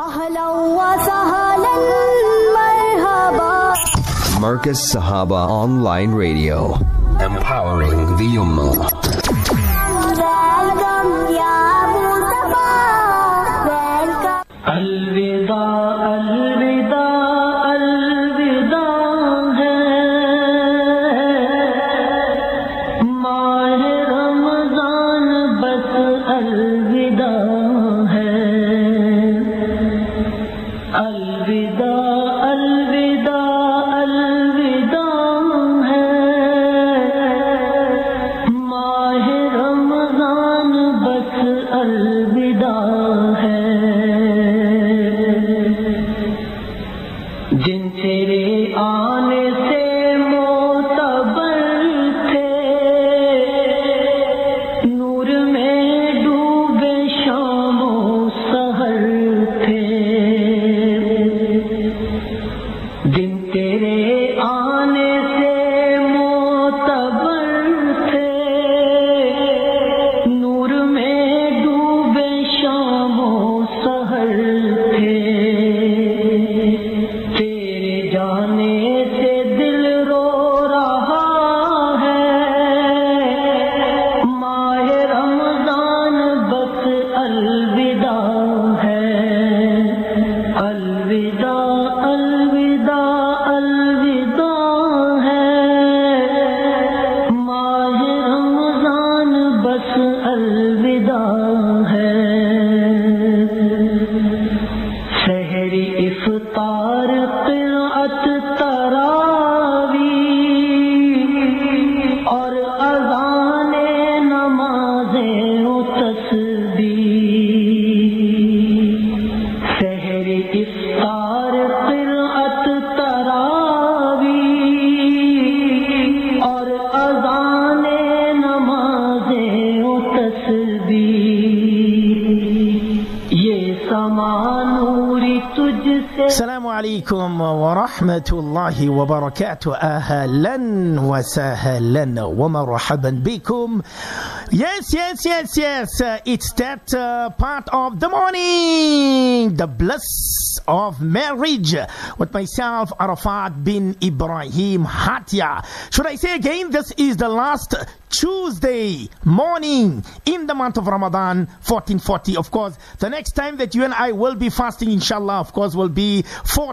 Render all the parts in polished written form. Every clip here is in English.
Marcus Sahaba Online Radio, empowering the Ummah. अलविदा अलविदा अलविदा है माह रमजान बस अलविदा है अलविदा अलविदा अलविदा है माह रमजान बस अलविदा है जिनसे आने से मोतबर थे नूर में डूबे शामो सहर थे जिन तेरे आने से मोतबर थे नूर में डूबे शामो सहर थे जाने से दिल रो रहा है माह रमजान बस अलविदा है अलविदा अलविदा अलविदा है माह रमजान बस अलविदा है सहरी इफ्तार तरावी और अज़ाने नमाज़ें व तस्बीह सहरी इफ्तार क़िराअत तरावी और अज़ाने नमाज़ें व तस्बीह ये समानूरी तुझसे السلام عليكم ورحمة الله وبركاته أهلا وسهلا ومرحبا بكم. Yes, it's that part of the morning, the bliss of marriage with myself, Arafat bin Ibrahim Hatia. Should I say again, this is the last Tuesday morning in the month of Ramadan 1440. Of course, the next time that you and I will be fasting, inshallah, of course, will be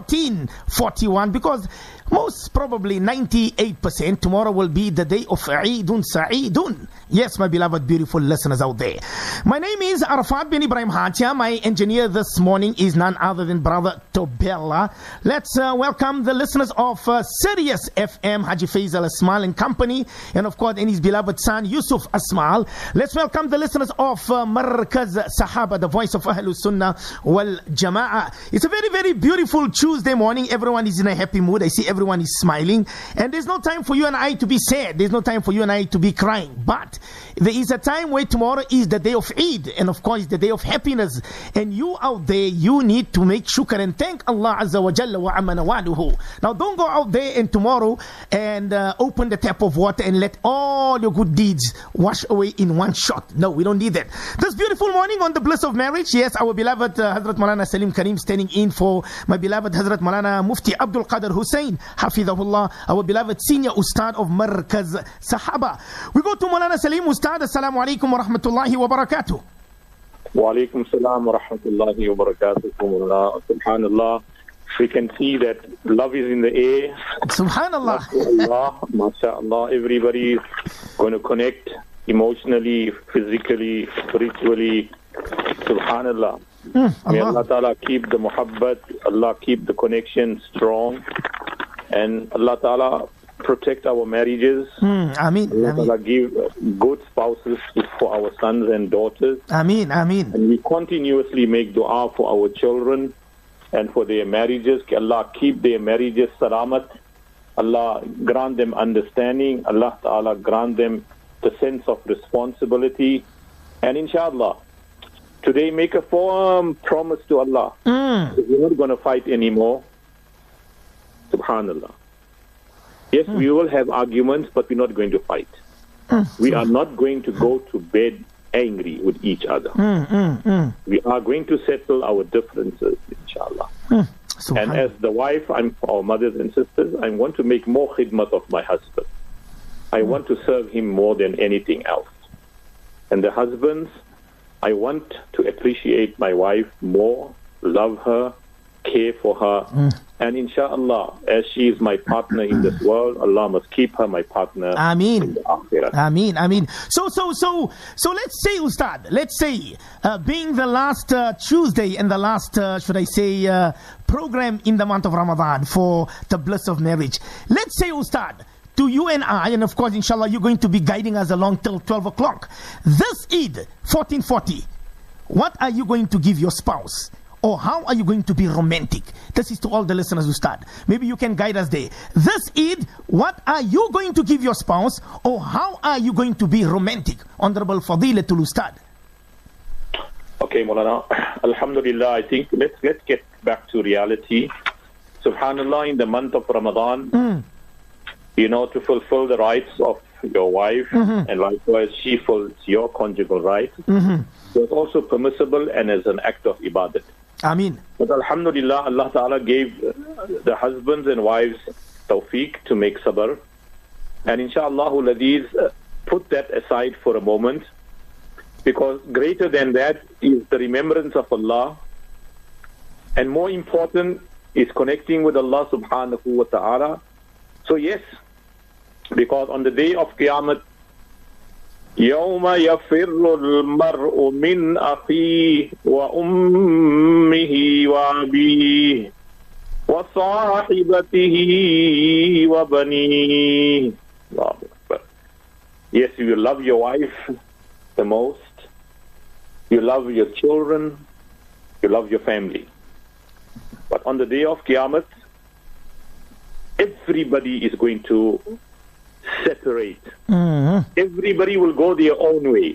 1441, because most probably 98% tomorrow will be the day of Eidun Sa'idun. Yes, my beloved beautiful listeners out there. My name is Arafat bin Ibrahim Hatia. My engineer this morning is none other than Brother Tobella. Let's welcome the listeners of Sirius FM, Haji Faisal Asmal and company, and of course, and his beloved son Yusuf Asmal. Let's welcome the listeners of Markaz Sahaba, the voice of Ahlus Sunnah wal Jama'ah. It's a very, very beautiful Tuesday morning. Everyone is in a happy mood. I see everyone is smiling, and there's no time for you and I to be sad. There's no time for you and I to be crying. But there is a time where tomorrow is the day of Eid, and of course the day of happiness. And you out there, you need to make shukr and thank Allah Azza wa Jalla wa amana wa'duhu. Now don't go out there and tomorrow and open the tap of water and let all your good deeds wash away in one shot. No, we don't need that. This beautiful morning on the bliss of marriage, yes, our beloved Hazrat Maulana Salim Karim standing in for my beloved Hazrat Maulana Mufti Abdul Qadir Hussein Hafidahullah, our beloved senior Ustad of Markaz Sahaba. We go to Maulana Salim. Ustad, assalamu alaikum wa rahmatullahi wa barakatuh. Wa alaikum salam wa rahmatullahi wa barakatuh. Subhanallah. We can see that love is in the air. Subhanallah. MashaAllah. Everybody is going to connect emotionally, physically, spiritually. Subhanallah. May Allah Ta'ala keep the muhabbat, Allah keep the connection strong, and Allah Ta'ala protect our marriages. Ameen. Allah Ta'ala give good spouses for our sons and daughters. Ameen. Ameen. And we continuously make dua for our children and for their marriages. Allah keep their marriages salamat. Allah grant them understanding. Allah Ta'ala grant them the sense of responsibility. And inshallah, today make a firm promise to Allah. We're not going to fight anymore. Subhanallah. Yes, we will have arguments, but we're not going to fight. We are not going to go to bed angry with each other. We are going to settle our differences, inshallah. And as the wife, our mothers and sisters, I want to make more khidmat of my husband. I want to serve him more than anything else. And the husbands, I want to appreciate my wife more, love her, care for her. And inshallah, as she is my partner in this world, Allah must keep her my partner in the akhirah. Ameen. So let's say, Ustad, being the last Tuesday and the last, program in the month of Ramadan for the bliss of marriage. Let's say, Ustad, to you and I, and of course, inshallah, you're going to be guiding us along till 12 o'clock. This Eid, 1440, what are you going to give your spouse? Or how are you going to be romantic? This is to all the listeners who start. Maybe you can guide us there. This Eid, what are you going to give your spouse? Or how are you going to be romantic? Honorable Fadilatul Ustad. Okay, Maulana. Alhamdulillah, I think let's get back to reality. Subhanallah, in the month of Ramadan, to fulfill the rights of your wife, and likewise she fulfills your conjugal rights. So it's also permissible and as an act of ibadat. Ameen. But alhamdulillah, Allah Ta'ala gave the husbands and wives tawfiq to make sabr. And inshallah, ladis, put that aside for a moment, because greater than that is the remembrance of Allah. And more important is connecting with Allah subhanahu wa ta'ala. So yes, because on the day of Qiyamah, يوم يفر المرء من أخيه وأمه وأبيه وصاحبته وبنيه. Yes, you love your wife the most, you love your children, you love your family. But on the day of Qiyamah, everybody is going to separate. Everybody will go their own way.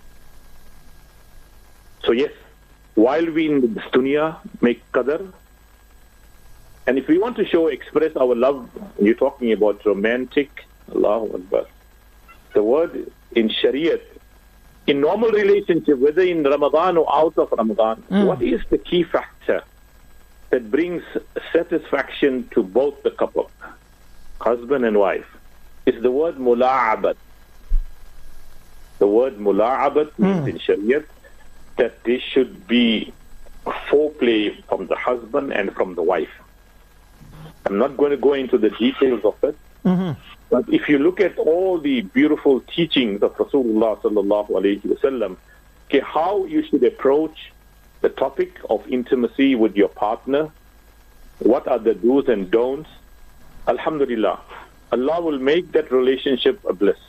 So yes, while we in this dunya make qadr, and if we want to express our love, you're talking about romantic, Allahu Akbar. The word in Shariat, in normal relationship, whether in Ramadan or out of Ramadan, what is the key factor that brings satisfaction to both the couple, husband and wife? It's the word mula'abat. The word mula'abat means in Shariat that there should be foreplay from the husband and from the wife. I'm not going to go into the details of it, but if you look at all the beautiful teachings of Rasulullah sallallahu alayhi wasallam, how you should approach the topic of intimacy with your partner, what are the do's and don'ts, alhamdulillah, Allah will make that relationship a bliss.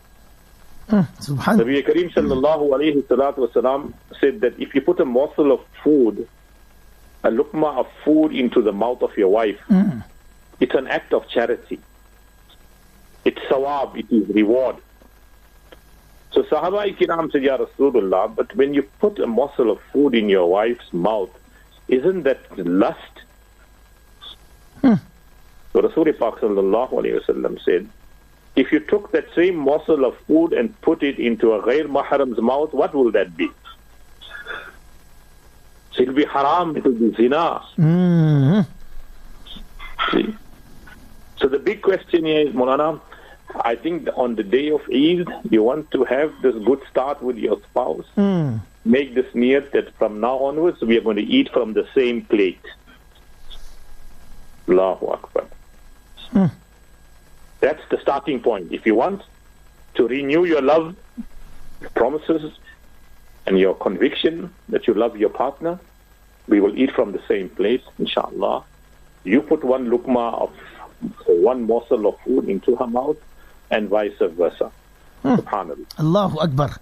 Nabi Kareem sallallahu alayhi wasallam said that if you put a morsel of food, a luqma of food into the mouth of your wife, it's an act of charity. It's sawab, it is reward. So Sahaba-i-Kiram said, Ya Rasulullah, but when you put a morsel of food in your wife's mouth, isn't that lust? So Rasulullah Pak sallallahu alayhi wasallam said, if you took that same morsel of food and put it into a ghair mahram's mouth, what will that be? So it will be haram, it will be zina. See? So the big question here is, Maulana, I think on the day of Eid, you want to have this good start with your spouse. Make this niyat that from now onwards, we are going to eat from the same plate. Allahu Akbar. That's the starting point. If you want to renew your love, promises, and your conviction that you love your partner, we will eat from the same plate, inshallah. You put one luqma of one morsel of food into her mouth, and vice versa. Subhanallah. Allahu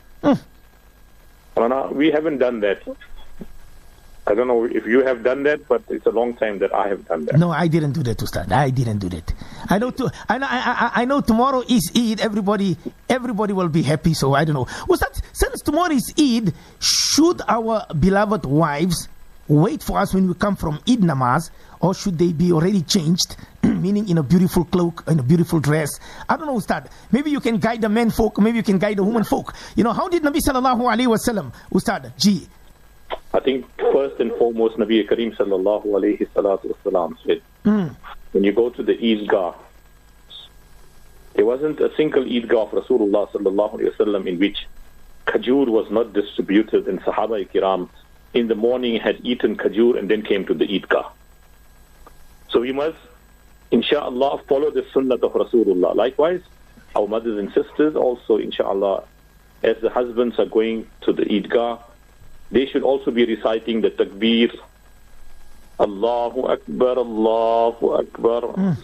Akbar. We haven't done that. I don't know if you have done that, but it's a long time that I have done that. No, I didn't do that, Ustad. I didn't do that. I know tomorrow is Eid. Everybody will be happy. So I don't know. Ustad, since tomorrow is Eid, should our beloved wives wait for us when we come from Eid namaz, or should they be already changed meaning in a beautiful cloak, in a beautiful dress. I don't know, Ustad. Maybe you can guide the men folk, maybe you can guide the women folk. How did Nabi sallallahu alayhi wa sallam, Ustad, G? I think first and foremost, Nabi Kareem sallallahu alayhi salatu wasalam said, when you go to the Eidgah, there wasn't a single Eidgah of Rasulullah sallallahu alayhi wasallam in which Khajur was not distributed, and Sahaba Kiram in the morning had eaten Khajur and then came to the Eidgah. So we must, inshallah, follow the sunnah of Rasulullah. Likewise, our mothers and sisters also, inshallah, as the husbands are going to the Eidgah, they should also be reciting the takbir. Allahu Akbar, Allahu Akbar,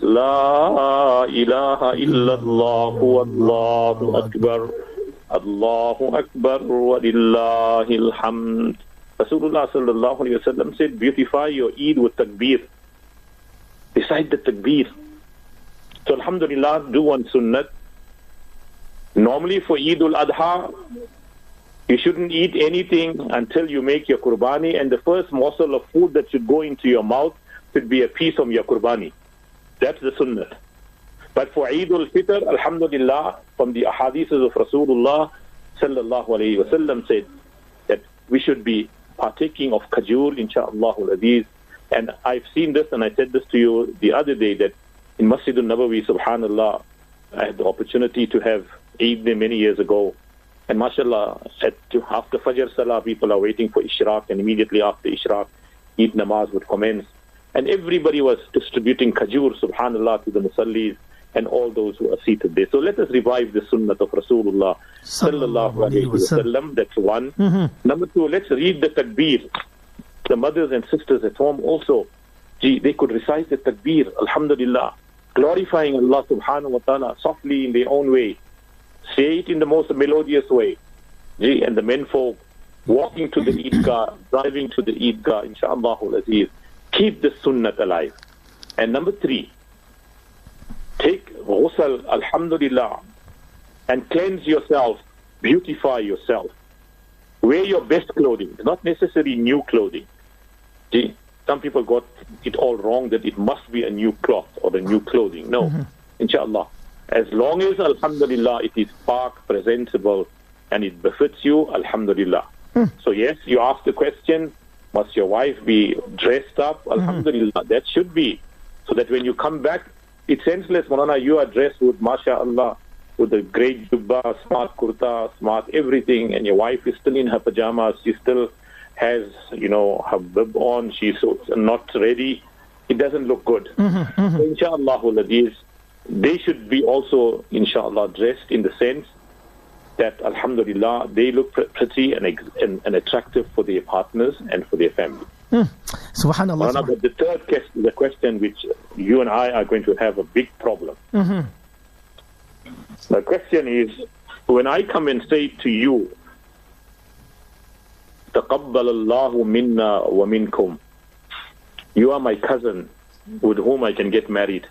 La ilaha illallah, Allahu Akbar, Allahu Akbar, wa lillahil hamd. Rasulullah sallallahu alayhi wa sallam said, beautify your Eid with takbir. Recite the takbir. So alhamdulillah, do one sunnat. Normally for Eid al-Adha, you shouldn't eat anything until you make your qurbani, and the first morsel of food that should go into your mouth should be a piece of your qurbani. That's the sunnah. But for Eid al-Fitr, alhamdulillah, from the ahadiths of Rasulullah sallallahu alayhi wa sallam said that we should be partaking of Khajur, insha'Allah al-Aziz. And I've seen this, and I said this to you the other day, that in Masjid al-Nabawi, subhanallah, I had the opportunity to have Eid there many years ago. And mashallah, after Fajr Salah, people are waiting for Ishraq, and immediately after Ishraq, Eid Namaz would commence. And everybody was distributing Khajur, subhanallah, to the Musallis and all those who are seated there. So let us revive the sunnah of Rasulullah sallallahu alayhi wa sallam. That's one. Number two, let's read the takbir. The mothers and sisters at home also, they could recite the takbir, alhamdulillah, glorifying Allah subhanahu wa ta'ala softly in their own way. Say it in the most melodious way. And the men folk walking to the Eidgah, driving to the Eidgah, inshaAllah al-Aziz, keep the sunnah alive. And number three, take ghusl, alhamdulillah, and cleanse yourself, beautify yourself. Wear your best clothing, not necessarily new clothing. Some people got it all wrong that it must be a new cloth or a new clothing. No, inshallah. As long as, alhamdulillah, it is park, presentable, and it befits you, alhamdulillah. So yes, you ask the question, must your wife be dressed up? Alhamdulillah, that should be. So that when you come back, it's senseless, Maulana, you are dressed with, mashallah, with a great jubba, smart kurta, smart everything, and your wife is still in her pajamas, she still has, her bib on, she's not ready. It doesn't look good. So inshallah, they should be also, inshallah, dressed in the sense that, alhamdulillah, they look pretty and attractive for their partners and for their family. Subhanallah. But the third the question which you and I are going to have a big problem. The question is, when I come and say to you, تَقَبَّلَ اللَّهُ مِنَّا وَمِنْكُمْ, you are my cousin with whom I can get married.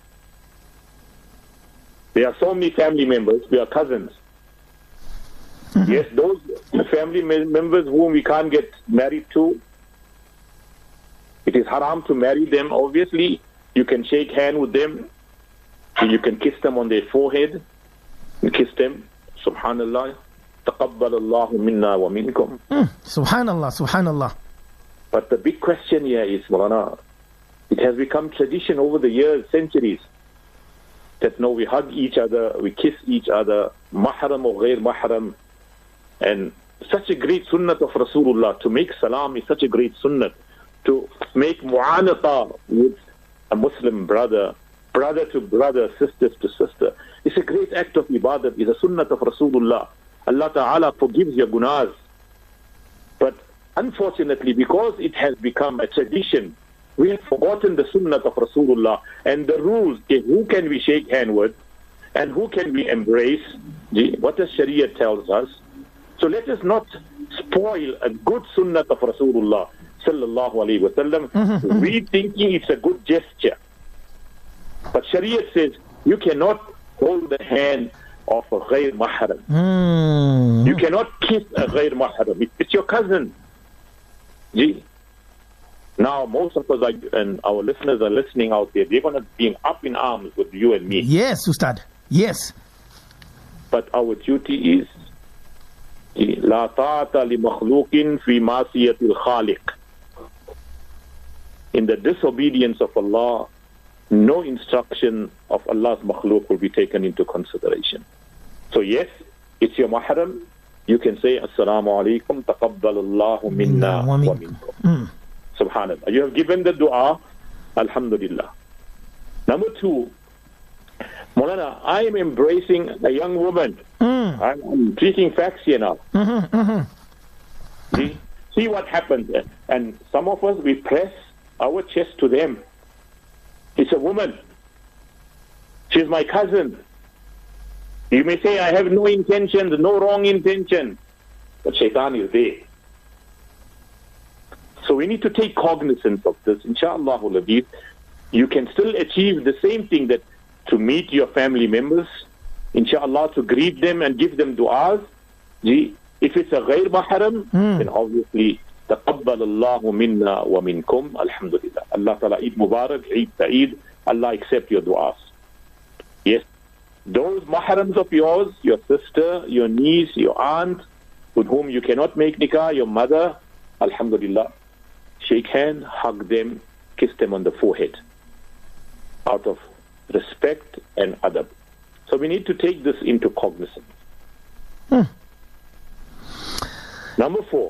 There are so many family members, we are cousins. Yes, those family members whom we can't get married to, it is haram to marry them. Obviously, you can shake hand with them, and you can kiss them on their forehead, and kiss them, subhanallah, تَقَبَّلَ اللَّهُ مِنَّا وَمِنْكُمْ. Subhanallah, subhanallah. But the big question here is, Maulana, it has become tradition over the years, centuries, that no, we hug each other, we kiss each other, mahram or ghair mahram. And such a great sunnah of Rasulullah, to make salam is such a great sunnah. To make mu'anata with a Muslim brother, brother to brother, sisters to sister, it's a great act of ibadat, it's a sunnah of Rasulullah. Allah Ta'ala forgives your gunas. But unfortunately, because it has become a tradition, we have forgotten the sunnah of Rasulullah and the rules. Who can we shake hand with and who can we embrace? What the Sharia tells us. So let us not spoil a good sunnah of Rasulullah sallallahu alayhi wa sallam, we thinking it's a good gesture. But Sharia says you cannot hold the hand of a ghair mahram. You cannot kiss a ghair mahram. It's your cousin. Now, most of us and our listeners are listening out there. They're going to be up in arms with you and me. Yes, Ustad. Yes. But our duty is لا طاعة لمخلوق في معصية الخالق. In the disobedience of Allah, no instruction of Allah's makhluk will be taken into consideration. So yes, it's your mahram. You can say, Assalamu alaikum, taqabbalallahu minna wa minkum. Subhanallah. You have given the dua, Alhamdulillah. Number 2, Maulana, I am embracing a young woman. I'm speaking facts here now. See what happens. And some of us, we press our chest to them. It's a woman. She's my cousin. You may say, I have no intentions, no wrong intention. But shaitan is there. So we need to take cognizance of this. Insha'Allah, you can still achieve the same thing, that to meet your family members, insha'Allah, to greet them and give them du'as. If it's a ghair mahram, then obviously, taqabbal Allahu minna wa minkum, alhamdulillah. Allah Ta'ala, Eid Mubarak, Eid Sa'id, Allah accept your du'as. Yes, those mahrams of yours, your sister, your niece, your aunt, with whom you cannot make nikah, your mother, alhamdulillah, shake hand, hug them, kiss them on the forehead, out of respect and adab. So we need to take this into cognizance. Number 4,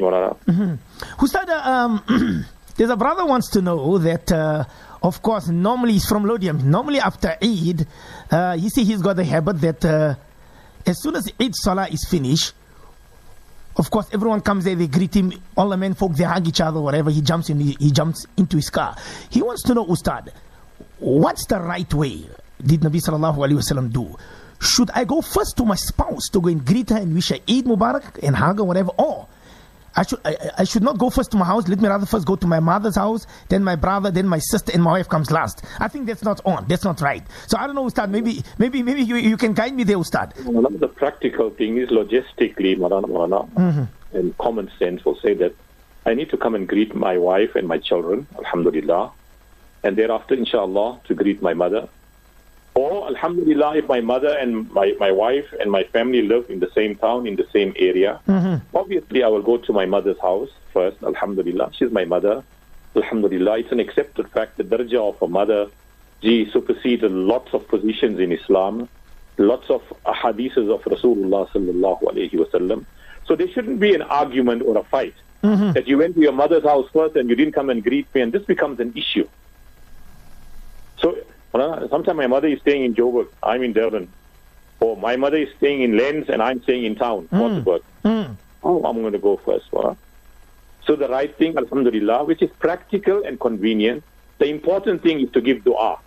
Ustad, there's a brother wants to know that, of course, normally he's from Lodium. Normally after Eid, you see he's got the habit that as soon as Eid Salah is finished, of course, everyone comes there, they greet him, all the men folk, they hug each other, whatever, he jumps into his car. He wants to know, Ustad, what's the right way did Nabi Sallallahu Alaihi Wasallam do? Should I go first to my spouse to go and greet her and wish her Eid Mubarak and hug her, whatever, or I should not go first to my house, let me rather first go to my mother's house, then my brother, then my sister, and my wife comes last. I think that's not on, that's not right. So I don't know, Ustad, maybe you can guide me there, Ustad. Well, the practical thing is logistically, and common sense will say that I need to come and greet my wife and my children, alhamdulillah, and thereafter, inshallah, to greet my mother. Or, alhamdulillah, if my mother and my wife and my family live in the same town, in the same area, obviously I will go to my mother's house first, alhamdulillah. She's my mother, alhamdulillah. It's an accepted fact. The darjah of a mother, superseded lots of positions in Islam, lots of ahadiths of Rasulullah sallallahu alayhi wasallam. So there shouldn't be an argument or a fight that you went to your mother's house first and you didn't come and greet me, and this becomes an issue. So, sometimes my mother is staying in Joburg, I'm in Durban. Or my mother is staying in Lens and I'm staying in town, Waterberg. Oh, I'm going to go first. So the right thing, alhamdulillah, which is practical and convenient, the important thing is to give dua.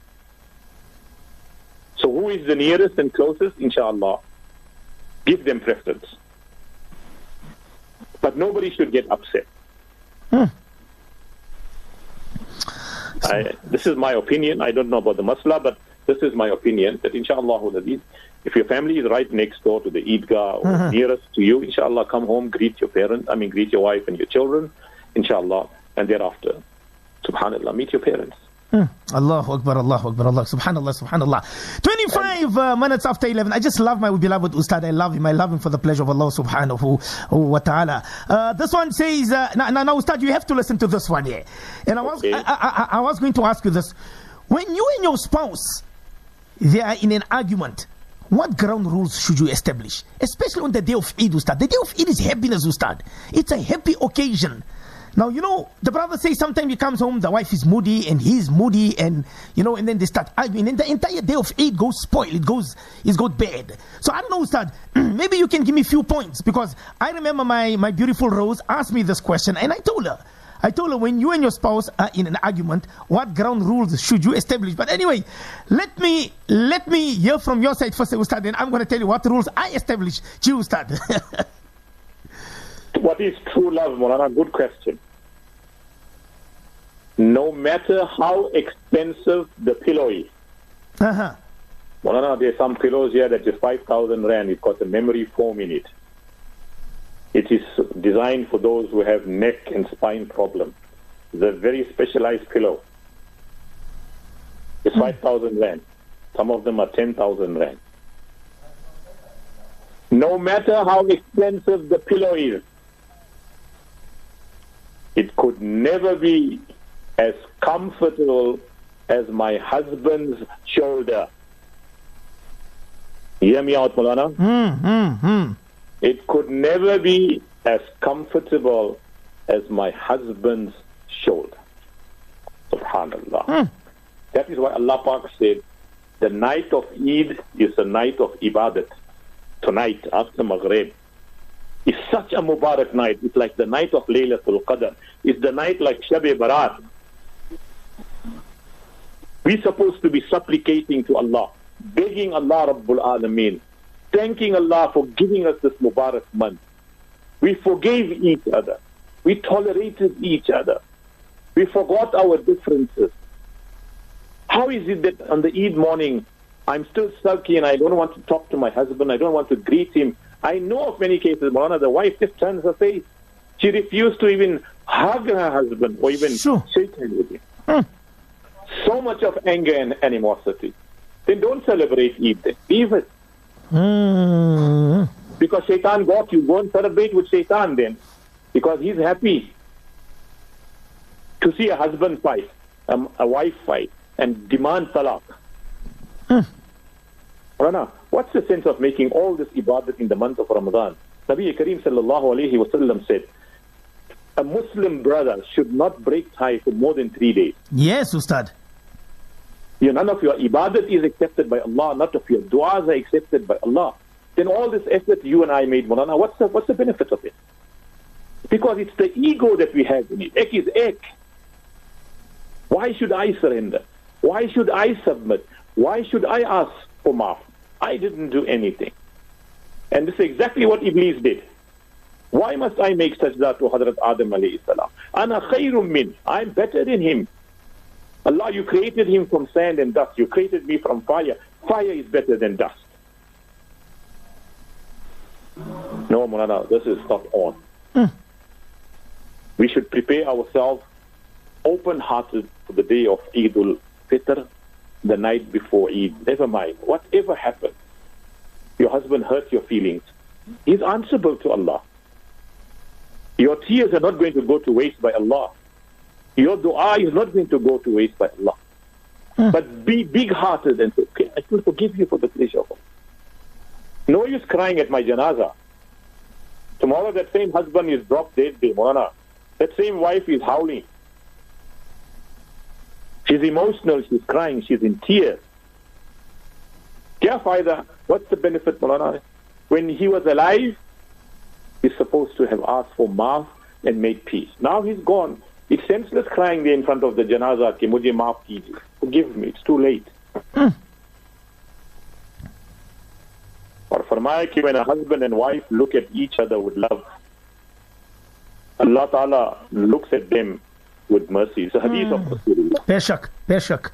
So who is the nearest and closest? Inshallah, give them preference. But nobody should get upset. This is my opinion. I don't know about the masla, but this is my opinion, that inshallah, if your family is right next door to the Eidgah or nearest to you, inshallah, come home, greet your wife and your children, inshallah, and thereafter, subhanallah, meet your parents. Allahu Akbar, Allahu Akbar, Allah, subhanallah, subhanallah. 25 minutes after 11. I just love my beloved Ustad. I love him for the pleasure of Allah subhanahu wa ta'ala. This one says, now Ustad, you have to listen to this one here. And I was going to ask you this. When you and your spouse, they are in an argument, what ground rules should you establish? Especially on the day of Eid, Ustad. The day of Eid is happiness, Ustad. It's a happy occasion. Now, the brother says sometimes he comes home, the wife is moody and he's moody, and and then they start arguing, and the entire day of Eid goes spoiled, it goes bad. So I don't know, Ustad, maybe you can give me a few points, because I remember my beautiful Rose asked me this question, and I told her, when you and your spouse are in an argument, what ground rules should you establish? But anyway, let me hear from your side first, Ustad, and I'm going to tell you what rules I establish. Gee, Ustad. What is true love, Maulana? Good question. No matter how expensive the pillow is. Maulana, there's some pillows here that is 5,000 rand. It's got a memory foam in it. It is designed for those who have neck and spine problems. the very specialized pillow. It's 5,000 rand. Some of them are 10,000 rand. No matter how expensive the pillow is, it could never be as comfortable as my husband's shoulder. Hear me out, Maulana? It could never be as comfortable as my husband's shoulder. Subhanallah. That is why Allah Pak said, the night of Eid is the night of Ibadat. Tonight, after Maghrib. It's such a Mubarak night. It's like the night of Laylatul Qadr. It's the night like Shab-e Barat. We're supposed to be supplicating to Allah, begging Allah Rabbul Alameen, thanking Allah for giving us this Mubarak month. We forgave each other. We tolerated each other. We forgot our differences. How is it that on the Eid morning, I'm still sulky and I don't want to talk to my husband, I don't want to greet him? I know of many cases, Maulana, the wife just turns her face. She refused to even hug her husband or even shake hands with him. So much of anger and animosity. Then don't celebrate Eid then. Leave it. Because Shaitan got you. Go and celebrate with Shaitan then. Because he's happy to see a husband fight, a wife fight, and demand talaq. Rana, what's the sense of making all this ibadat in the month of Ramadan? Nabi Kareem sallallahu alayhi wa sallam said, a Muslim brother should not break tie for more than 3 days. Yes, Ustad. None of your ibadat is accepted by Allah, none of your du'as are accepted by Allah. Then all this effort you and I made, Maulana, what's the benefit of it? Because it's the ego that we have in it. Ek is ek. Why should I surrender? Why should I submit? Why should I ask for maaf? I didn't do anything. And this is exactly what Iblis did. Why must I make sajda to Hazrat Adam alayhi salam? Ana khayrum min. I'm better than him. Allah, you created him from sand and dust. You created me from fire. Fire is better than dust. No, Maulana, this is not on. We should prepare ourselves open-hearted for the day of Eid al-Fitr, the night before Eid. Never mind. Whatever happened, your husband hurt your feelings. He's answerable to Allah. Your tears are not going to go to waste by Allah. Your dua is not going to go to waste by Allah. But be big-hearted and say, okay, I will forgive you for the pleasure of Allah. No use crying at my janazah. Tomorrow that same husband is dropped dead, Maulana. That same wife is howling. She's emotional, she's crying, she's in tears. Kya fayda? What's the benefit, Maulana? When he was alive, he's supposed to have asked for maaf and made peace. Now he's gone. It's senseless crying there in front of the janazah, ki mujhe maaf kijiye. Forgive me, it's too late. Or farmaya ki when a husband and wife look at each other with love, Allah Ta'ala looks at them with mercy. It's a hadith of Rasulullah. Peshak.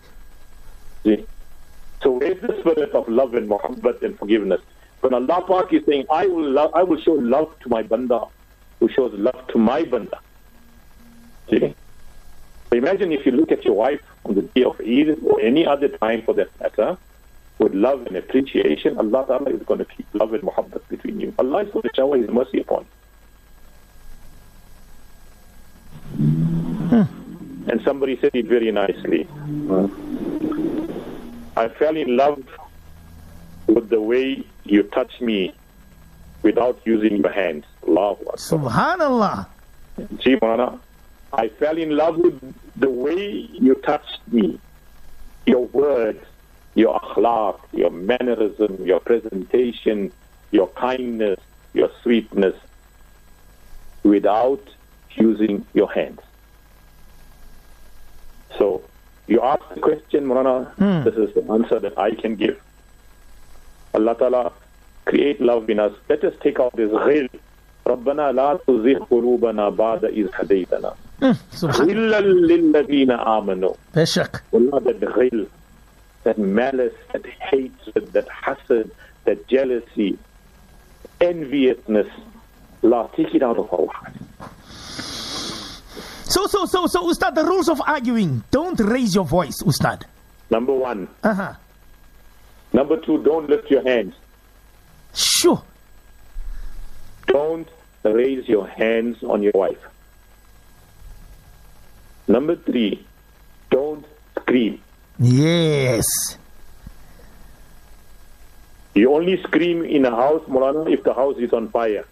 So where's the spirit of love and muhabbat and forgiveness? When Allah Pak is saying, I will show love to my banda who shows love to my banda. See? So imagine if you look at your wife on the day of Eid or any other time for that matter, with love and appreciation, Allah Ta'ala is going to keep love and muhabbat between you. Allah is going to shower His mercy upon you. And somebody said it very nicely. I fell in love with the way you touch me without using your hands. Allahu Akbar. Subhanallah. Gee, Maulana, I fell in love with the way you touched me. Your words, your akhlaq, your mannerism, your presentation, your kindness, your sweetness, without using your hands. So, you ask the question, Maulana, this is the answer that I can give. Allah Ta'ala create love in us. Let us take out this ghil. رَبَّنَا لَا تُزِغْ قُلُوبَنَا بَعْدَ إِذْ هَدَيْتَنَا غِلًّا لِلَّذِينَ آمَنُوا. Allah, that ghil, that malice, that hatred, that hasad, that jealousy, enviousness, Allah, take it out of our heart. So, Ustad, the rules of arguing. Don't raise your voice, Ustad. Number 1. Uh-huh. Number 2, don't lift your hands. Sure. Don't raise your hands on your wife. Number 3, don't scream. Yes. You only scream in a house, Maulana, if the house is on fire.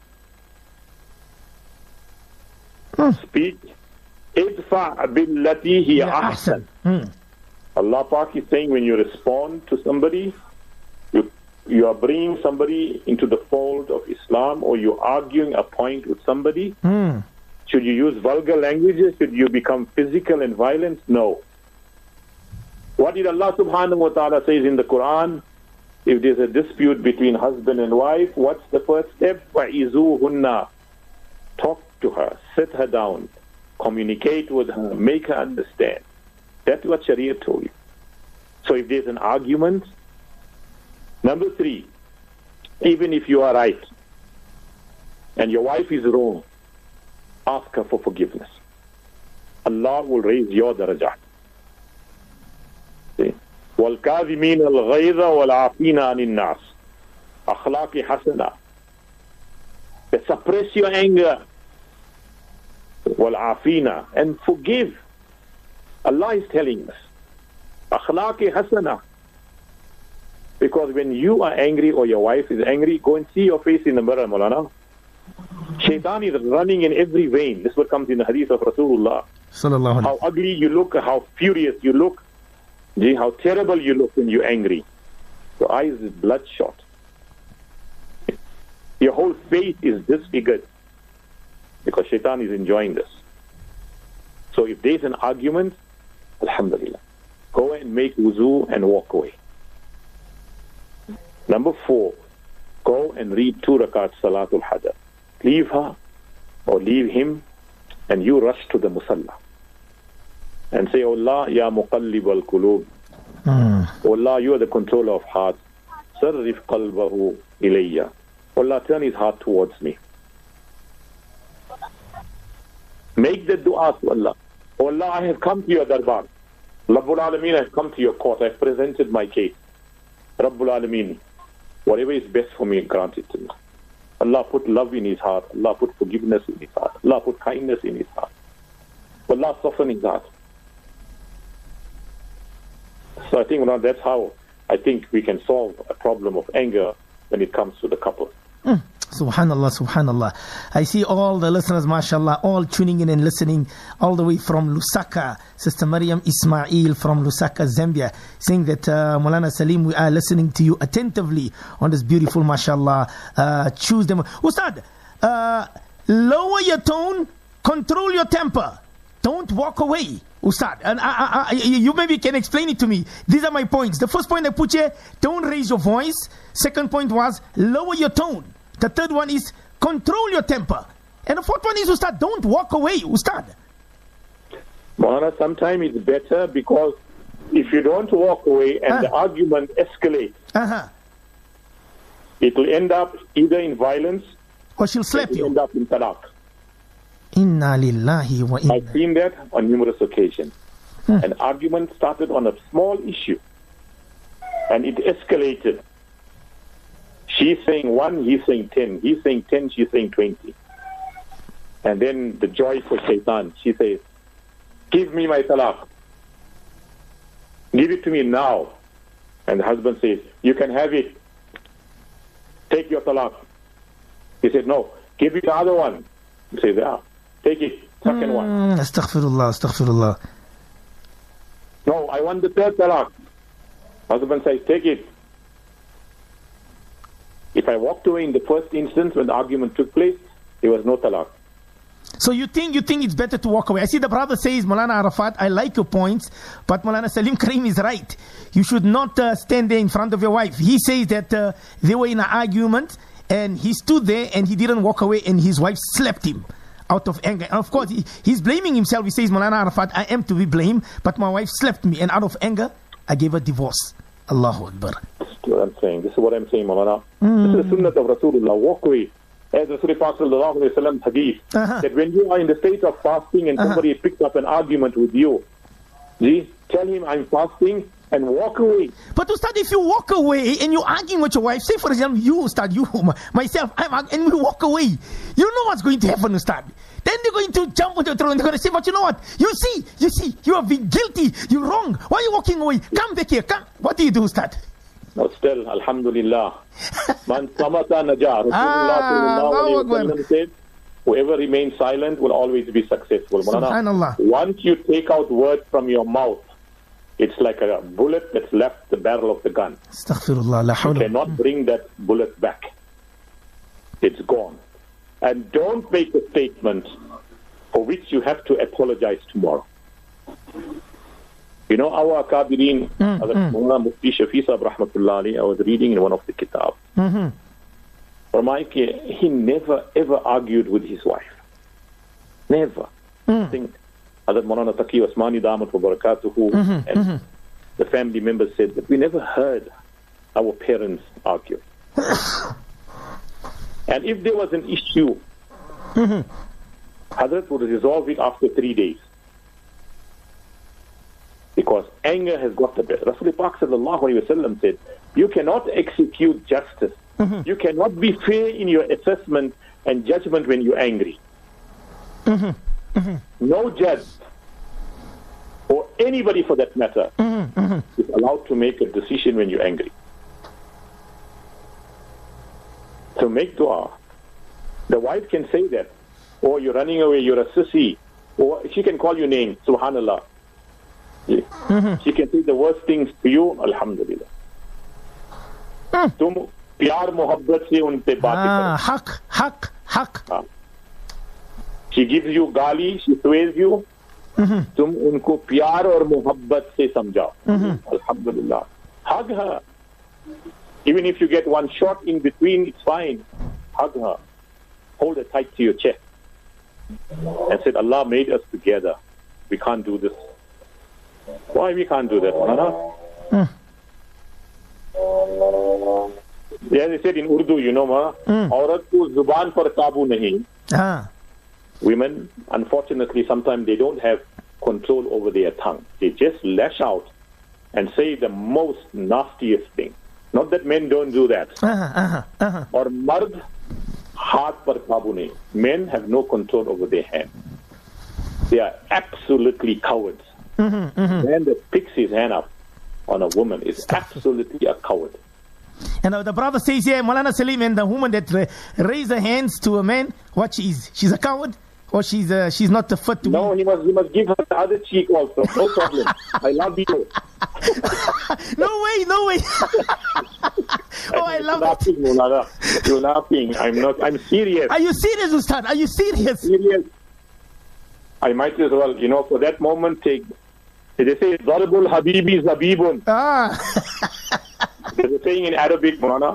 Speak. Idfa' billati hiya ahsan. Allah Pak is saying when you respond to somebody, you are bringing somebody into the fold of Islam, or you're arguing a point with somebody. Should you use vulgar languages? Should you become physical and violent? No. What did Allah subhanahu wa ta'ala says in the Quran? If there's a dispute between husband and wife, what's the first step? فَإِذُوهُنَّ. Talk to her, sit her down, communicate with her, make her understand. That's what Sharia told you. So if there's an argument, number 3, even if you are right and your wife is wrong, ask her for forgiveness. Allah will raise your darajat. وَالْكَاظِمِينَ الْغَيْظَ وَالْعَافِينَ عَنِ النَّاسِ. أَخْلَاقِ حَسَنَةً. Suppress your anger. وَالْعَافِينَ. And forgive. Allah is telling us. أَخْلَاقِ حَسَنَةً. Because when you are angry or your wife is angry, go and see your face in the mirror, Maulana. Shaitan is running in every vein. This is what comes in the hadith of Rasulullah. How ugly you look, how furious you look, how terrible you look when you're angry. Your eyes is bloodshot. Your whole face is disfigured because Shaitan is enjoying this. So if there's an argument, Alhamdulillah, go and make wuzu and walk away. Number 4, go and read 2 rakats Salatul Hajar. Leave her or leave him and you rush to the musalla and say, Oh Allah, Ya Muqallib al-Qulub. Oh Allah, you are the controller of hearts. Sarrif qalbahu ilayya. Oh Allah, turn his heart towards me. Make the dua to Allah. Oh Allah, I have come to your darbar. Rabbul Alameen, I have come to your court. I have presented my case. Rabbul Alameen, whatever is best for me, grant it to me. Allah put love in his heart. Allah put forgiveness in his heart. Allah put kindness in his heart. Allah soften his heart. So I think that's how I think we can solve a problem of anger when it comes to the couple. Subhanallah, Subhanallah. I see all the listeners, mashallah, all tuning in and listening all the way from Lusaka. Sister Maryam Ismail from Lusaka, Zambia, saying that Maulana Salim, we are listening to you attentively on this beautiful, mashallah, Tuesday. Ustad, lower your tone, control your temper. Don't walk away, Ustad. And you maybe can explain it to me. These are my points. The first point I put here, don't raise your voice. Second point was, lower your tone. The third one is, control your temper. And the fourth one is, Ustad, don't walk away, Ustad. Maulana, sometimes it's better because if you don't walk away and the argument escalates, it will end up either in violence or she'll slap you. End up in talaq. Inna lillahi wa inna. I've seen that on numerous occasions. An argument started on a small issue and it escalated. She's saying 1, he's saying 10. He's saying 10, she's saying 20. And then the joy for Shaitan, she says, give me my talaq. Give it to me now. And the husband says, you can have it. Take your talaq. He said, no, give me the other one. He says, take it, second one. Astaghfirullah, astaghfirullah. No, I want the third talaq. Husband says, take it. If I walked away in the first instance when the argument took place, there was no talaq. So you think it's better to walk away? I see the brother says, Maulana Arafat, I like your points, but Maulana Salim Karim is right. You should not stand there in front of your wife. He says that they were in an argument and he stood there and he didn't walk away and his wife slapped him out of anger. And of course, he's blaming himself. He says, Maulana Arafat, I am to be blamed, but my wife slapped me and out of anger, I gave her divorce. Allahu Akbar. This is what I'm saying. This is what I'm saying, Maulana. This is the sunnah of Rasulullah. Walk away. as Rasul Pak sallallahu alayhi wa sallam hadith, that when you are in the state of fasting and somebody picks up an argument with you, tell him I'm fasting and walk away. But Ustad, if you walk away and you're arguing with your wife, say for example, you Ustad, you, myself, and we walk away, you know what's going to happen, Ustad. Then they're going to jump on your throne and they're going to say, but you know what? You see, you have been guilty, you're wrong. Why are you walking away? Come back here, come. What do you do, Ustad? No, still, alhamdulillah. Man samata naja. Rasulullah sallallahu alayhi wa sallam said, whoever remains silent will always be successful. Subhanallah. Once you take out words from your mouth, it's like a bullet that's left the barrel of the gun. Astaghfirullah, la hawla. You cannot bring that bullet back. It's gone. And don't make a statement for which you have to apologize tomorrow. You know, our Akabirin, Mullah Mufti Shafi Sahib Rahmatullah Ali, I was reading in one of the kitab. He never ever argued with his wife. Never. I think Hazrat Maulana Taqi Osmani Damat wa Barakatuhu and the family members said that we never heard our parents argue. And if there was an issue, Hazrat would resolve it after 3 days. Because anger has got the best. Rasul Pak sallallahu alayhi wa sallam said, you cannot execute justice. You cannot be fair in your assessment and judgment when you're angry. No judge, or anybody for that matter, is allowed to make a decision when you're angry. So make dua. The wife can say that, or you're running away, you're a sissy, or she can call you names, subhanallah. She can say the worst things to you, alhamdulillah. Tum pyar mohabbat se unpe baatein karo. Haq. She gives you gali, she swears you. Tum unko pyar aur mohabbat se samjhao. Alhamdulillah. Hug her. Even if you get one shot in between, it's fine. Hug her. Hold her tight to your chest. And said, Allah made us together. We can't do this. Why we can't do that? Yeah, they said in Urdu, you know, aurat ko zuban par kabu nahi. Women, unfortunately, sometimes they don't have control over their tongue. They just lash out and say the most nastiest thing. Not that men don't do that. Or mard haath par kabu nahi. Men have no control over their hand. They are absolutely cowards. Man that picks his hand up on a woman is absolutely a coward. And the brother says here, Maulana Salim, and the woman that raise her hands to a man, what she is? She's a coward? Or she's not the fit to be? No, he must give her the other cheek also. No problem. I love you. No way. Oh, I love laughing, it. Mulana. You're laughing. I'm serious. Are you serious, Ustad? Are you serious? Serious. I might as well, for that moment take. They say, Darbul Habibi Zabibun. There's a saying in Arabic, Mulana.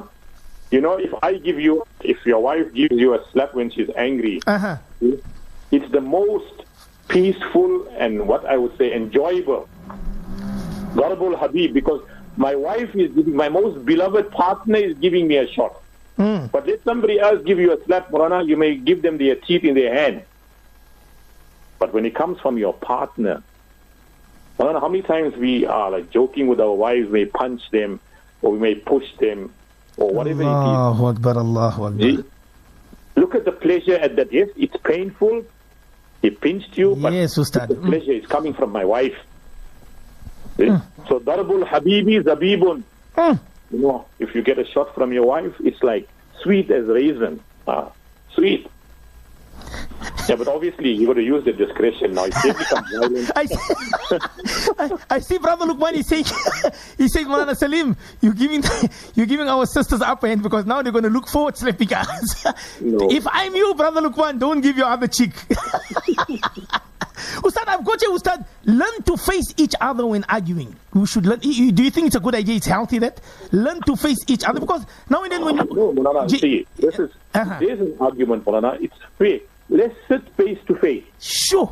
If your wife gives you a slap when she's angry, it's the most peaceful and what I would say enjoyable. Darbul Habib, because my wife is my most beloved partner is giving me a shot. But let somebody else give you a slap, Mulana, you may give them their teeth in their hand. But when it comes from your partner, I don't know how many times we are like joking with our wives, we may punch them, or we may push them, or whatever it is. Allahu Akbar, Allahu Akbar. Look at the pleasure at that. Yes, it's painful. He pinched you, but yes, Ustad. The pleasure is coming from my wife. So, Darbul Habibi Zabibun. If you get a shot from your wife, it's like sweet as raisin. Sweet. Yeah, but obviously you got to use the discretion now. It can't become violent. I see Brother Luqman. He says, Maulana Salim, you're giving our sisters upper hand because now they're going to look forward slapping us. No. If I'm you, Brother Luqman, don't give your other cheek. Ustad, I've got you, Ustad. Learn to face each other when arguing. We should learn. Do you think it's a good idea? It's healthy that learn to face each other because now and then when you no, Mulana, see, there's an argument, Mulana. It's fair. Let's sit face to face. Sure.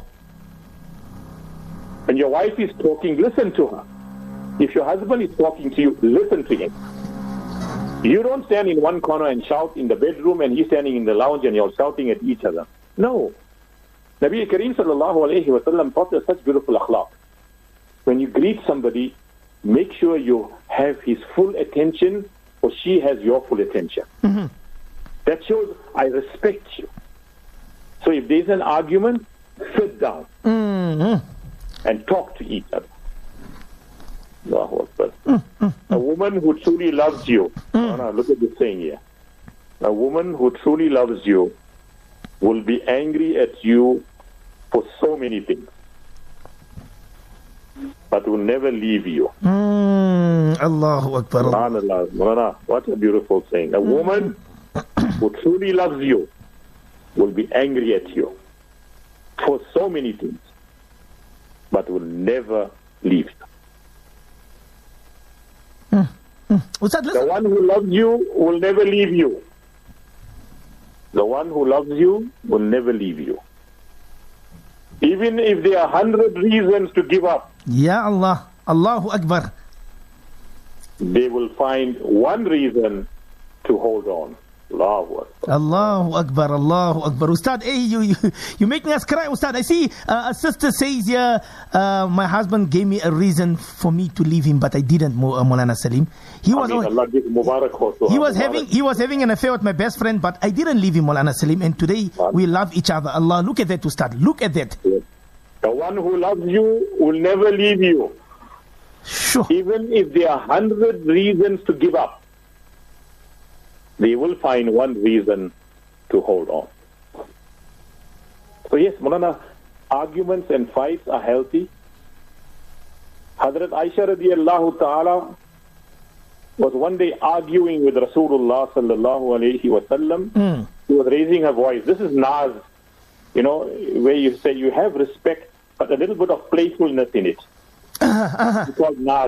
When your wife is talking, listen to her. If your husband is talking to you, listen to him. You don't stand in one corner and shout in the bedroom and he's standing in the lounge and you're shouting at each other. No. Nabi Kareem sallallahu alayhi wa sallam taught us such beautiful akhlaq. When you greet somebody, make sure you have his full attention or she has your full attention. Mm-hmm. That shows I respect you. So if there's an argument, sit down and talk to each other. Allahu Akbar. A woman who truly loves you, look at this saying here. A woman who truly loves you will be angry at you for so many things, but will never leave you. Allahu Akbar. Subhanallah. What a beautiful saying. A woman who truly loves you will be angry at you for so many things, but will never leave you. Ustad, The listen. one who loves you will never leave you. The one who loves you will never leave you. Even if there are 100 reasons to give up, Ya Allah. Allahu Akbar. they will find one reason to hold on. Allahu Akbar. Allahu Akbar, Allahu Akbar. Ustad, hey, you making us cry, Ustad. I see a sister says here, my husband gave me a reason for me to leave him, but I didn't, Maulana Salim. Allah give Mubarak also. He was having an affair with my best friend, but I didn't leave him, Maulana Salim, and today we love each other. Allah, look at that, Ustad. Look at that. The one who loves you will never leave you. Sure. Even if there are 100 reasons to give up, they will find one reason to hold on. So yes, Maulana, arguments and fights are healthy. Hazrat Aisha radiallahu ta'ala was one day arguing with Rasulullah sallallahu alayhi wa sallam. She was raising her voice. This is Naz, where you say you have respect, but a little bit of playfulness in it. It's called Naz.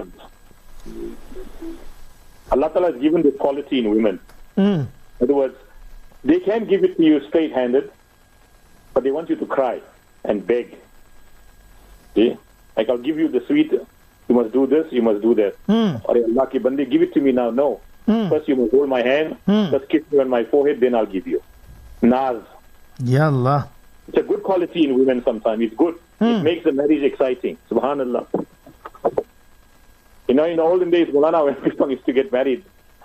Allah Ta'ala has given this quality in women. In other words, they can give it to you straight-handed, but they want you to cry and beg. See? Like, I'll give you the sweet, you must do this, you must do that. Or Allah ki bandi, give it to me now. No. First you must hold my hand, first kiss me on my forehead, then I'll give you. Naz. Ya Allah. It's a good quality in women sometimes. It's good. It makes the marriage exciting. Subhanallah. In the olden days, Maulana, when people used to get married,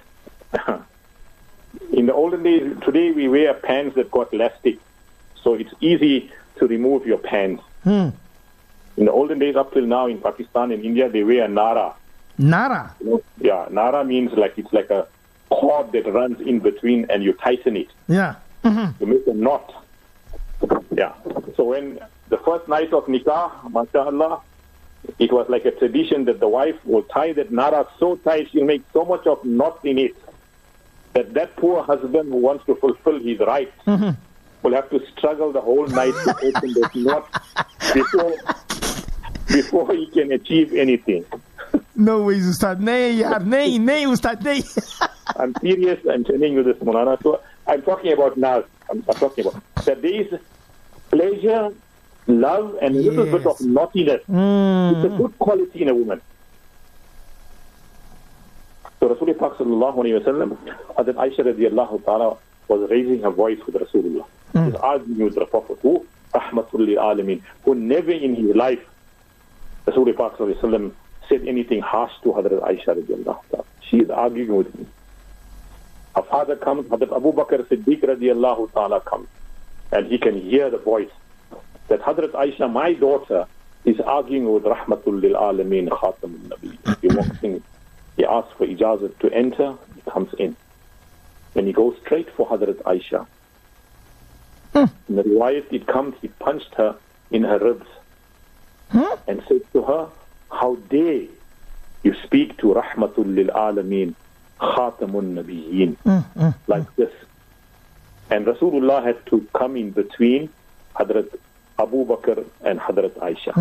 in the olden days, today we wear pants that got elastic, so it's easy to remove your pants. In the olden days, up till now in Pakistan and India, they wear nara. Nara. Yeah, nara means it's like a cord that runs in between and you tighten it. Yeah. You make a knot. Yeah. So when the first night of nikah, mashallah, it was like a tradition that the wife will tie that nara so tight, she'll make so much of knot in it, that poor husband who wants to fulfill his rights will have to struggle the whole night to open that knot before he can achieve anything. No ways, Ustad. Nay, Ustad, nay. I'm serious. I'm telling you this, Maulana. So I'm talking about now. I'm talking about that there is pleasure, love, and a little bit of naughtiness. It's a good quality in a woman. So Rasulullah Pak sallallahu alayhi wa sallam, Hazrat Aisha radiallahu ta'ala was raising her voice with Rasulullah. She was arguing with the Prophet, who, Rahmatul lil Alameen, who never in his life, Rasulullah Pak sallallahu alayhi wa sallam, said anything harsh to Hazrat Aisha radiallahu ta'ala. She is arguing with me. Her father comes, Hazrat Abu Bakr Siddiq radiallahu ta'ala comes, and he can hear the voice that Hazrat Aisha, my daughter, is arguing with Rahmatul lil Alameen, Khatamun Nabi. He walks in, he asks for ijazat to enter, he comes in. When he goes straight for Hazrat Aisha, in the riwayat it comes, he punched her in her ribs and said to her, how dare you speak to Rahmatul lil Alameen, Khatamun Nabiyyin, like this. And Rasulullah had to come in between Hazrat Abu Bakr and Hazrat Aisha.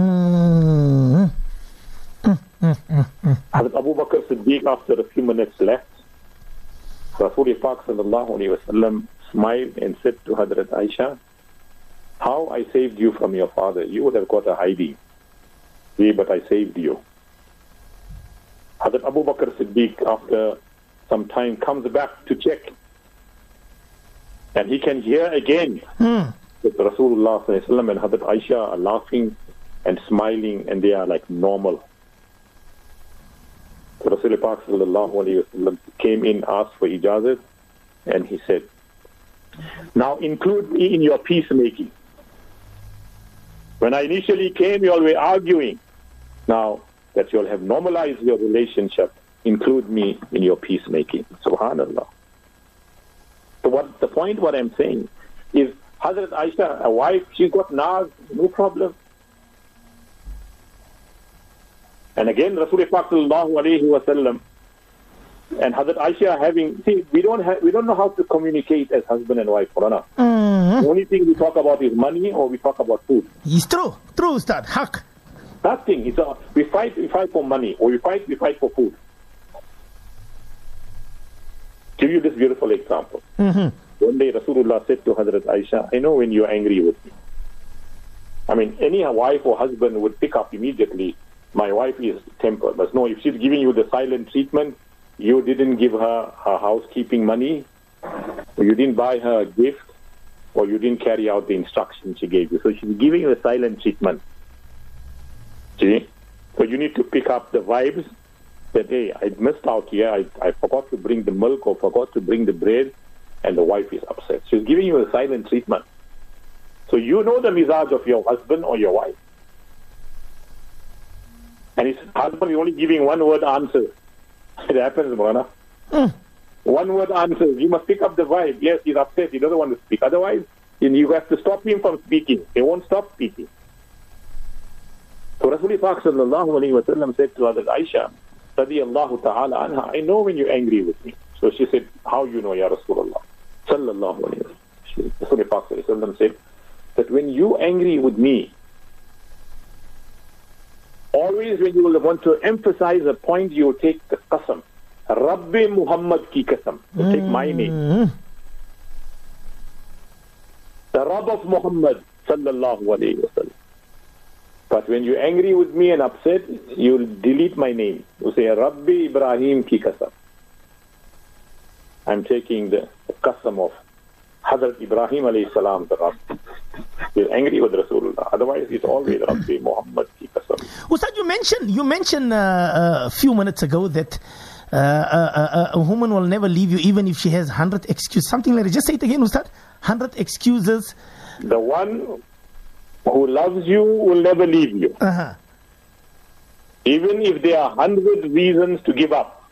Hazrat Abu Bakr Siddiq, after a few minutes left, Rasulullah Pak sallallahu alayhi wa sallam smiled and said to Hazrat Aisha, how I saved you from your father. You would have got a hiding. See, but I saved you. Hazrat Abu Bakr Siddiq, after some time, comes back to check. And he can hear again that Rasulullah sallallahu alaihi wasallam and Hazrat Aisha are laughing and smiling, and they are like normal. So Rasulullah sallallahu alaihi wasallam came in, asked for ijazat, and he said, now include me in your peacemaking. When I initially came, you all were arguing. Now that you all have normalized your relationship, include me in your peacemaking. Subhanallah. So what I'm saying is, Hazrat Aisha, a wife, she got naz, no problem. And again, Rasulullah sallallahu alaihi wasallam and Hazrat Aisha we don't know how to communicate as husband and wife, Qurana. The only thing we talk about is money, or we talk about food. It's true, Ustad, haq. Nothing. We fight for money, or we fight for food. Give you this beautiful example. One day Rasulullah said to Hazrat Aisha, I know when you're angry with me. I mean, any wife or husband would pick up immediately, my wife is tempered. But no, if she's giving you the silent treatment, you didn't give her housekeeping money, or you didn't buy her a gift, or you didn't carry out the instructions she gave you. So she's giving you the silent treatment. See? So you need to pick up the vibes that, hey, I missed out here, I forgot to bring the milk or forgot to bring the bread, and the wife is upset. She's giving you a silent treatment. So you know the mizaj of your husband or your wife. And his husband is only giving one word answer. It happens, Mawlana. One word answers. You must pick up the vibe. Yes, he's upset. He doesn't want to speak. Otherwise, you have to stop him from speaking. They won't stop speaking. So Rasulullah sallallahu alaihi wasallam said to Hazrat Aisha, radiyallahu ta'ala anha, I know when you're angry with me. So she said, how you know, Ya Rasulullah? Sallallahu alaihi wasallam. Rasulullah sallallahu alaihi wasallam said that when you're angry with me, always when you will want to emphasize a point, you will take the qasam. Rabbi Muhammad ki qasam. So take my name. The Rabb of Muhammad sallallahu alayhi wa sallam. But when you're angry with me and upset, you will delete my name. You say, Rabbi Ibrahim ki qasam. I'm taking the qasam of Hazrat Ibrahim alayhi salam, the Rabb. You're angry with Rasulullah. Otherwise, it's always Rabbi Muhammad ki qasam. Ustad, you mentioned a few minutes ago that a woman will never leave you even if she has 100 excuses. Something like that. Just say it again, Ustad. 100 excuses. The one who loves you will never leave you. Even if there are 100 reasons to give up,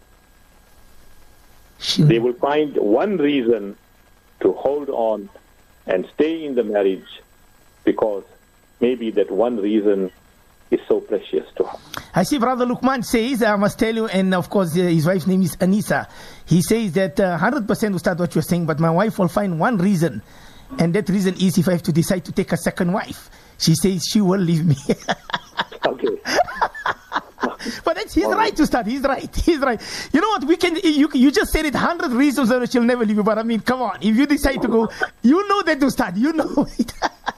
they will find one reason to hold on and stay in the marriage, because maybe that one reason is so precious to her. I see Brother Luqman says, I must tell you, and of course his wife's name is Anisa. He says that 100% Ustad what you're saying, but my wife will find one reason, and that reason is if I have to decide to take a second wife. She says she will leave me. Okay. But he's right, Ustad. He's right. You know what? You just said it 100 reasons that she'll never leave you. But I mean, come on. If you decide to go, you know that, Ustad. You know it.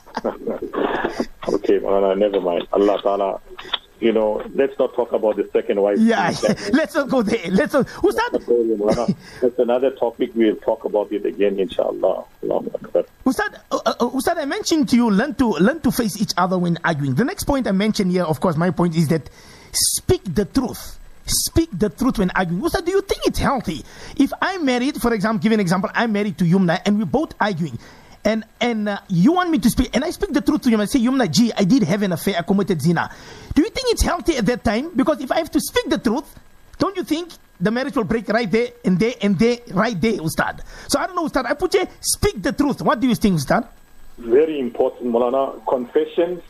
Okay, never mind. Allah Ta'ala, let's not talk about the second wife. Yeah, let's not go there. Ustad. That's another topic. We'll talk about it again, inshallah. Ustad, I mentioned to you, learn to face each other when arguing. The next point I mentioned here, of course, my point is that speak the truth. Speak the truth when arguing. Ustad, do you think it's healthy? If I'm married, for example, give an example, I'm married to Yumna and we're both arguing. And you want me to speak, and I speak the truth to you, and I say, Yumna, gee, I did have an affair, I committed zina. Do you think it's healthy at that time? Because if I have to speak the truth, don't you think the marriage will break right there and there, right there, Ustad? So I don't know, Ustad, I put you, speak the truth. What do you think, Ustad? Very important, Maulana. Confession.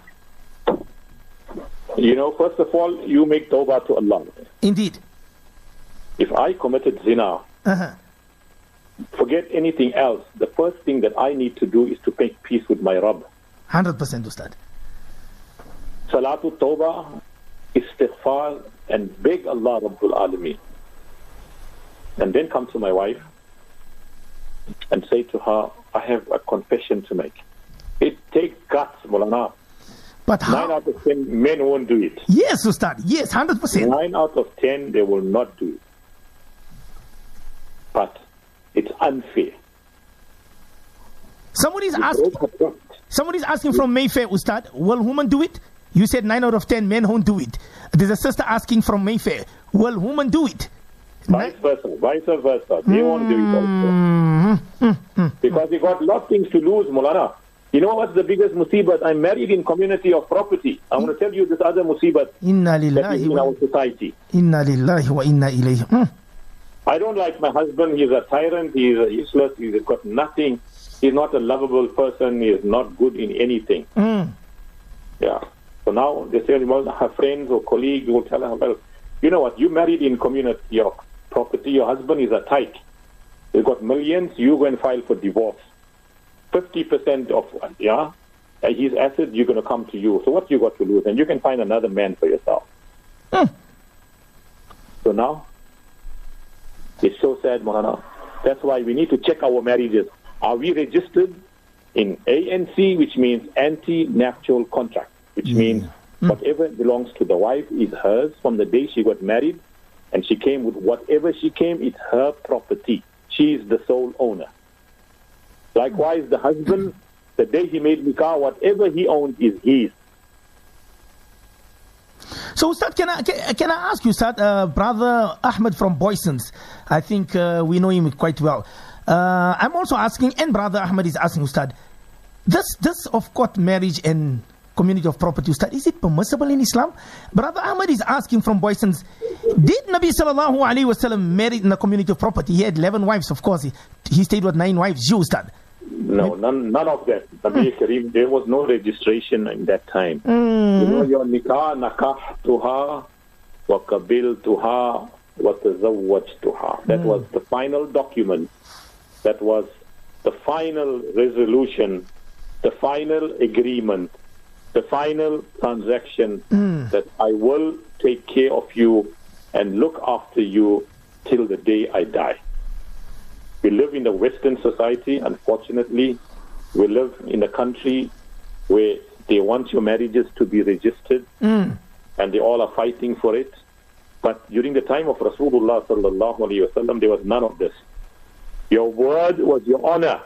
First of all, you make tawbah to Allah. Indeed. If I committed zina, forget anything else. The first thing that I need to do is to make peace with my Rabb. 100%, Ustad. Salatu Tawbah, istighfar, and beg Allah Rabbul Alameen. And then come to my wife and say to her, I have a confession to make. It takes guts, Maulana. But 9 out of 10 men won't do it. Yes, Ustad. Yes, 100%. 9 out of 10, they will not do it. but it's unfair. Somebody's You asking. broke her trust. Somebody's asking from Mayfair, Ustad, will women do it? You said 9 out of 10 men won't do it. There's a sister asking from Mayfair, will women do it? Vice versa. They won't do it also. Because they got a lot of things to lose, Mulana. You know what's the biggest musibat? I'm married in community of property. I want to tell you this other musibat Inna that is lillahi in wa our society. inna lillahi wa inna ilayhi. I don't like my husband. He's a tyrant. He's a useless. He's got nothing. He's not a lovable person. He is not good in anything. Yeah. So now they say, well, her friends or colleagues will tell her, well, you know what? You married in community of property. Your husband is a tyke. He's got millions. You go and file for divorce. 50% of his assets, you're going to come to you. So what you got to lose? And you can find another man for yourself. So now, it's so sad, Mohana. That's why we need to check our marriages. Are we registered in ANC, which means anti-nuptial contract, which means whatever belongs to the wife is hers from the day she got married, and she came with whatever she came, it's her property. She is the sole owner. Likewise, the husband, the day he made nikah, whatever he owns is his. So, Ustad, can I ask you, Ustad, Brother Ahmed from Boysons, I think we know him quite well. I'm also asking, and Brother Ahmed is asking, Ustad, this of court marriage and community of property, Ustad, is it permissible in Islam? Brother Ahmed is asking from Boysons, did Nabi sallallahu alayhi wasallam marry in the community of property? He had 11 wives, of course. He stayed with 9 wives. You, Ustad? No, none of that. Nabi Kareem, there was no registration in that time. You know, your nikah, nakahtuha, wa qabiltuha, wa tazawwajtuha. That was the final document. That was the final resolution, the final agreement, the final transaction that I will take care of you and look after you till the day I die. We live in a Western society, unfortunately. We live in a country where they want your marriages to be registered and they all are fighting for it. But during the time of Rasulullah sallallahu alaihi wasallam, there was none of this. Your word was your honor.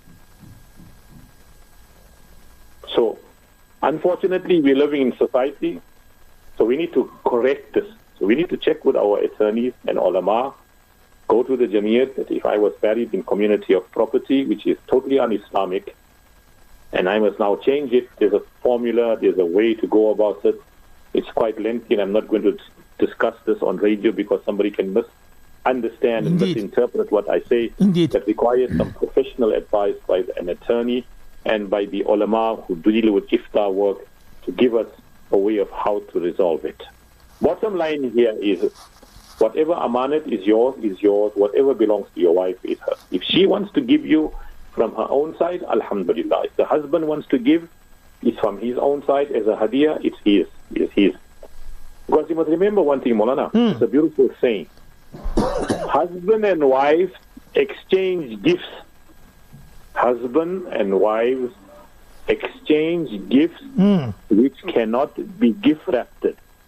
So, unfortunately, we're living in society, so we need to correct this. So we need to check with our attorneys and ulama, go to the Jamiyat that if I was married in community of property, which is totally un-Islamic, and I must now change it, there's a formula, there's a way to go about it. It's quite lengthy, and I'm not going to discuss this on radio because somebody can misunderstand and misinterpret what I say. That requires some professional advice by an attorney and by the ulama who deal with iftar work to give us a way of how to resolve it. Bottom line here is, whatever amanat is yours, whatever belongs to your wife is hers. If she wants to give you from her own side, alhamdulillah. If the husband wants to give, it's from his own side as a hadiyah, it's his. Because you must remember one thing, Maulana, it's a beautiful saying. Husband and wife exchange gifts. Husband and wives exchange gifts which cannot be gift wrapped.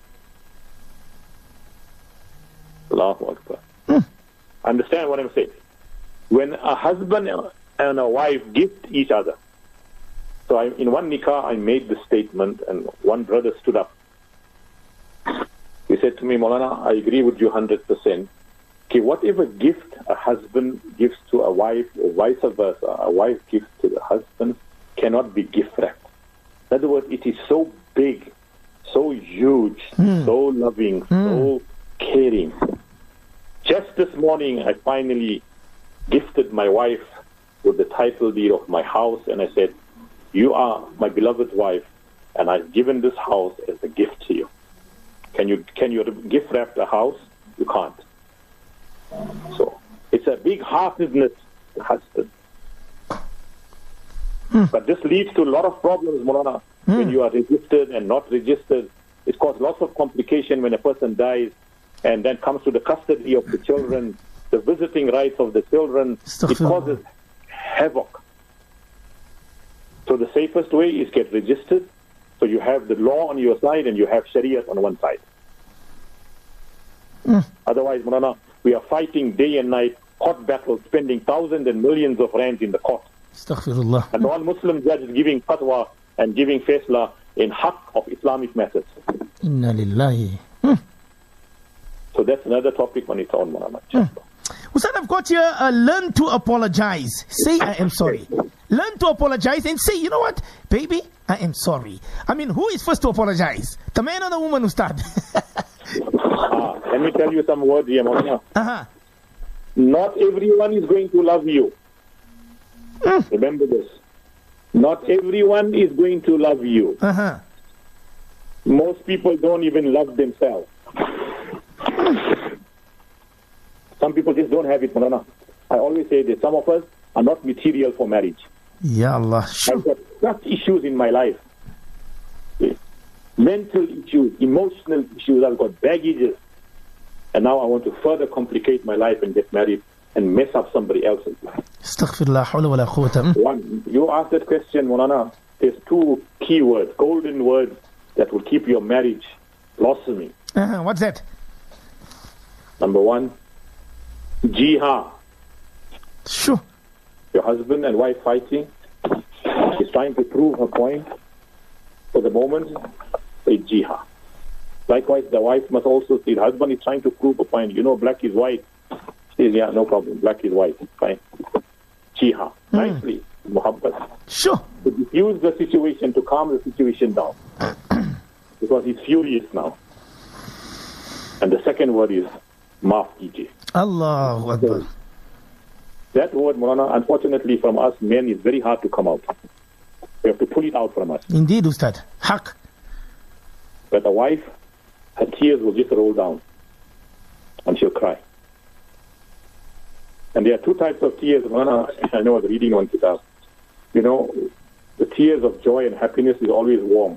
Allahu Akbar. Understand what I'm saying? When a husband and a wife gift each other. So in one nikah, I made the statement, and one brother stood up. He said to me, Maulana, I agree with you 100%. Okay, whatever gift a husband gives to a wife, or vice versa, a wife gives to the husband, cannot be gift wrapped. In other words, it is so big, so huge, so loving, so caring. Just this morning, I finally gifted my wife with the title deed of my house, and I said, you are my beloved wife, and I've given this house as a gift to you. Can you gift wrap a house? You can't. So it's a big heartedness, the husband. But this leads to a lot of problems, Maulana. When you are registered and not registered, it causes lots of complication when a person dies, and then comes to the custody of the children, the visiting rights of the children. It causes havoc. So the safest way is get registered, so you have the law on your side and you have Shariah on one side. Otherwise, Maulana, we are fighting day and night court battles, spending thousands and millions of rands in the court. Astaghfirullah. A non-Muslim judge is giving fatwa and giving faisla in haqq of Islamic methods. Inna lillahi. So that's another topic on its own, Muhammad. Ustad, I've got here, learn to apologize. Say, I am sorry. Learn to apologize and say, you know what, baby, I am sorry. I mean, who is first to apologize? The man or the woman, Ustad? Let me tell you some words here, Maulana. Not everyone is going to love you. Remember this. Not everyone is going to love you. Most people don't even love themselves. Some people just don't have it, Maulana. I always say that some of us are not material for marriage. Ya Allah. I've got such issues in my life. Mental issues, emotional issues. I've got baggages. And now I want to further complicate my life and get married and mess up somebody else's life. Astaghfirullah, hawla wa la quwwata. One, you asked that question, Maulana. There's two key words, golden words that will keep your marriage blossoming. What's that? Number one, jihad. Sure. Your husband and wife fighting. She's trying to prove her point. For the moment, say jihad. Likewise, the wife must also see the husband is trying to prove a point. You know, black is white. She says, yeah, no problem. Black is white. Fine. Jihad. Nicely. Muhabbat. Sure. To diffuse the situation, to calm the situation down. Because he's furious now. And the second word is maaf kijiye. Allahu Akbar. That word, Maulana, unfortunately from us men is very hard to come out. We have to pull it out from us. Indeed, Ustad. Haq. But the wife, her tears will just roll down. And she'll cry. And there are two types of tears, Maulana. I know I was reading one kitab. You know, the tears of joy and happiness is always warm.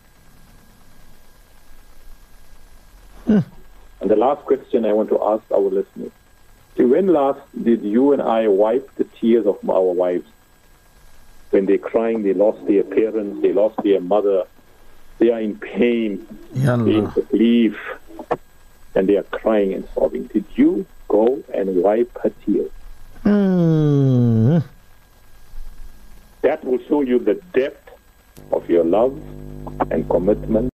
And the last question I want to ask our listeners. See, when last did you and I wipe the tears of our wives? When they're crying, they lost their parents, they lost their mother, they are in pain, they're in grief, and they are crying and sobbing. Did you go and wipe her tears? That will show you the depth of your love and commitment